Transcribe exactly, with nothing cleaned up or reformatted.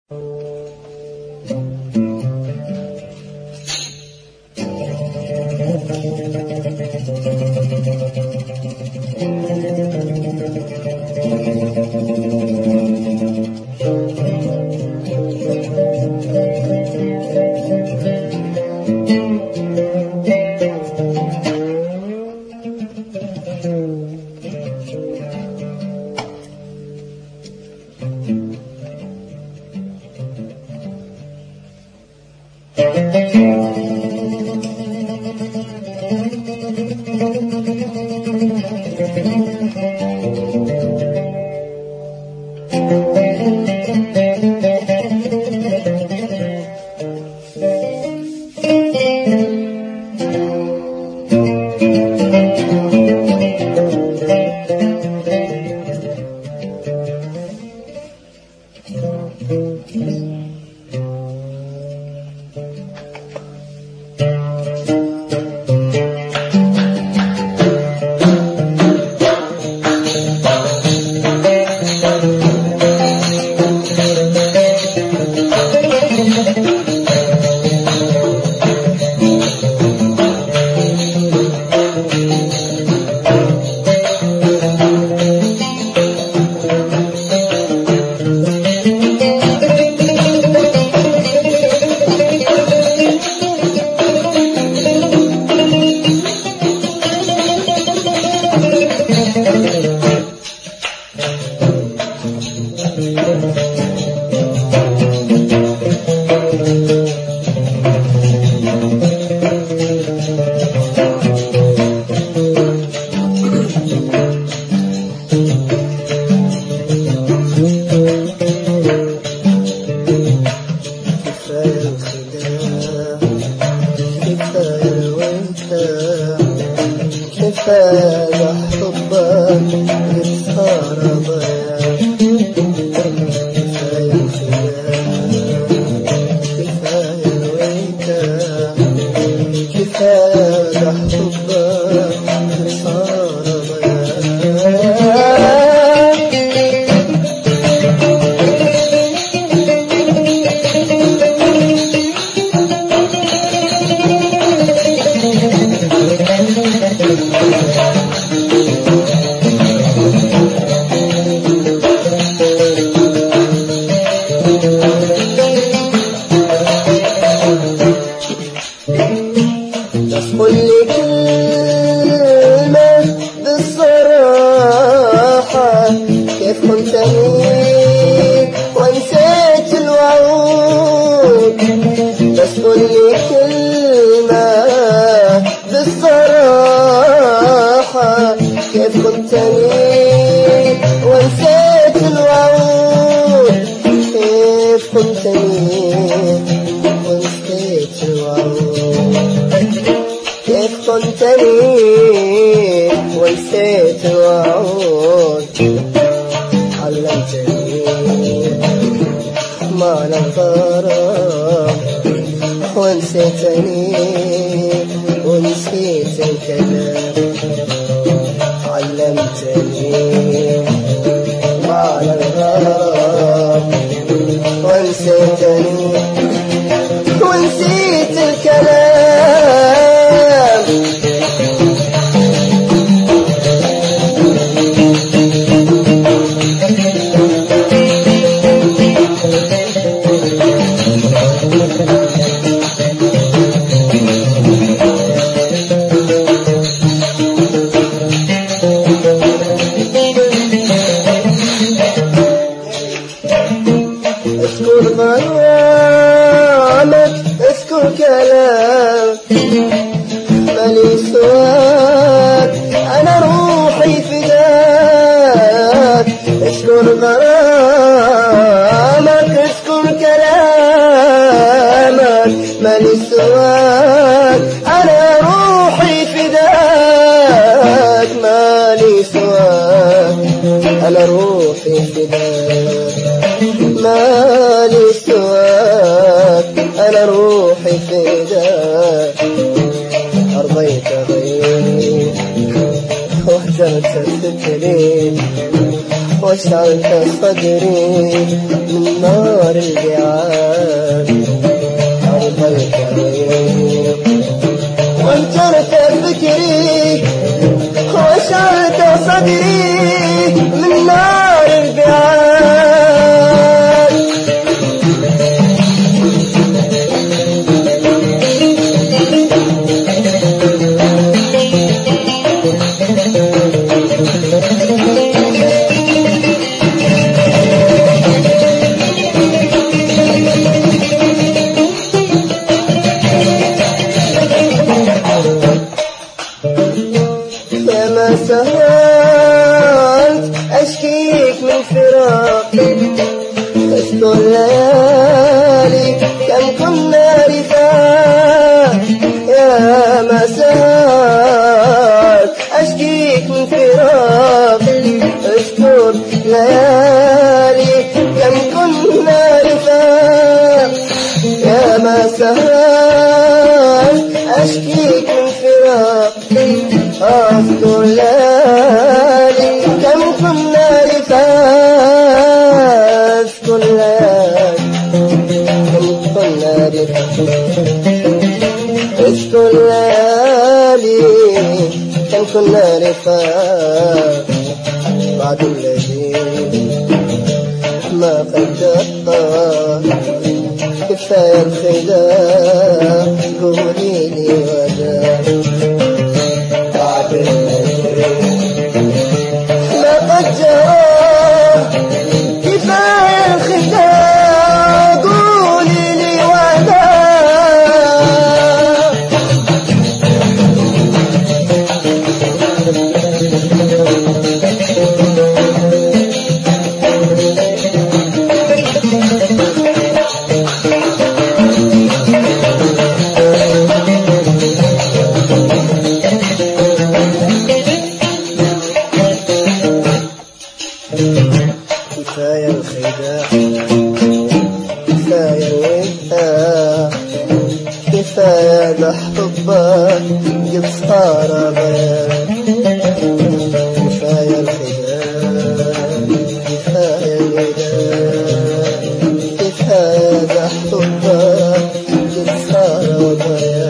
كفاية حبك يسهر ضياع كفاية كفاية الويكا كفاية حبك يسهر ضياع قل لي كلمة بالصراحة كيف خنتني ونسيت الوعود بس قل لي كلمة بالصراحة كيف خنتني ونسيت الوعود كيف خنتني ونسيت الوعود كيف خنتني ونسيت الوعود علمتني معنى الغرام ونسيتني ونسيت الكلام علمتني معنى الغرام ونسيتني ونسيت الكلام اذكر غرامك اذكر كلام مالي سواك انا روحي فداك اذكر غرامك اذكر كلامك مالي سواك انا روحي فداك مالي سواك انا روحي فداك مالي سواك أنا روحي فداك أرضيت غيري وهجرت التكليف واشعلت صدري من نار البعاد عرض الكريم وانجرت فكري واشعلت صدري من نار البعاد فما سهلت أشكيك من فراق تذكر ليالي كم كنا رفاق يا ما سهلت أشكيك من فراق اذكر ليالي كم كنا رفاق يا ما سهلت أشكيك من فراق أذكر ليالي كم كنا رفاق أذكر ليالي كم كنا رفاق أذكر ليالي كم كنا رفاق بعد الذي ما قدرت كفاية الخداع قولي لي وداع ما قد جرى كفاية الخداع قولي لي وداع كفاية الخداع كفاية الوداع كفاية ده حبك قد صار بيان كفاية الخداع كفاية الوداع كفاية ده حبك قد صار بيان